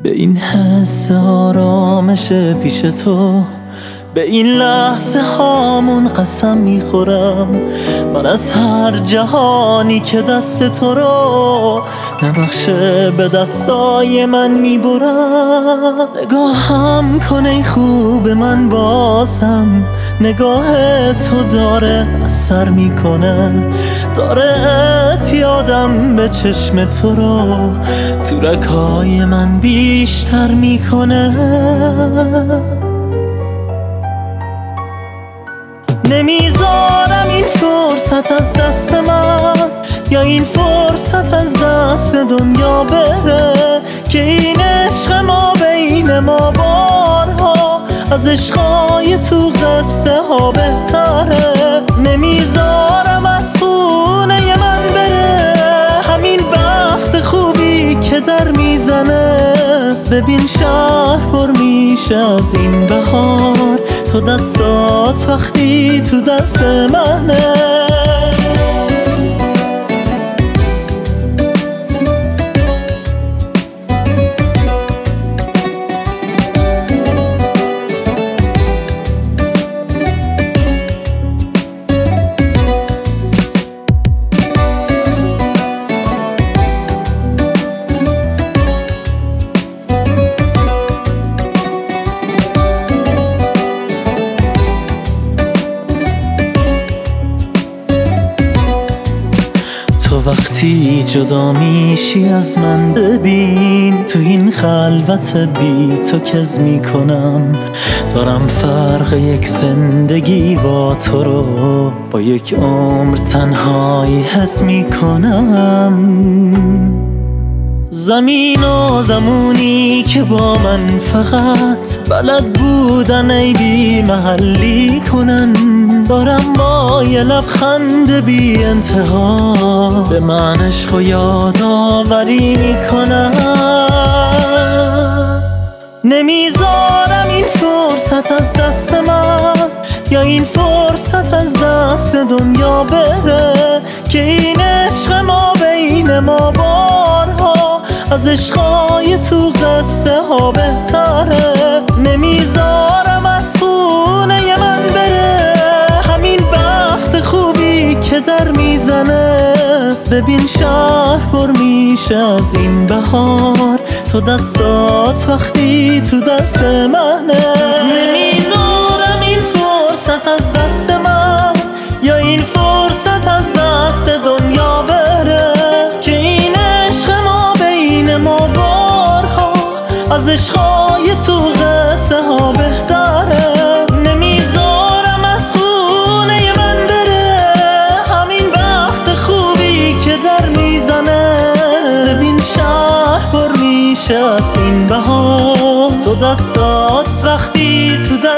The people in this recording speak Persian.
به این حس آرامش پیش تو، به این لحظه هامون قسم میخورم من از هر جهانی که دست تو رو نبخشه به دستای من میبرم. نگاهم کنه ای خوب من بازم، نگاه تو داره اثر میکنه، داره اعتیادم به چشم تو رو تو رگ‌های من بیشتر میکنه. نمیذارم این فرصت از دست من، یا این فرصت از دست دنیا بره، که این عشق ما بین ما بارها از عشقای تو قصه ها بهتره. نمیذارم از خونه من بره همین بخت خوبی که در میزنه. ببین شهر پر میشه از این بهار، تو دستات وقتی تو دست منه. تو وقتی جدا میشی از من، ببین تو این خلوت بی تو کز میکنم. دارم فرق یک زندگی با تو رو با یک عمر تنهایی حس میکنم. زمین و زمونی که با من فقط بلد بودن ای بی محلی کنن، دارم با یه لبخند بی انتها به من عشق و یادآوری میکنن. نمیذارم این فرصت از دست من، یا این فرصت از دست دنیا بره، که این عشق ما بین ما بارها از عشقای تو قصه ها بهتره. نمیذارم از خونه من بره همین بخت خوبی که در میزنه. ببین شهر پر میشه از این بهار، تو دستات وقتی تو دست منه. نمیذارم این فرصت از دست من، یا این فرصت از دست دنیا بره، که این عشق ما بین ما بارها از عشقای تو قصه ها بهتره. نمیذارم از خونه من بره همین وقت خوبی که در میزنه. ببین شهر پر میشه از این بهار، تو دستات وقتی تو دست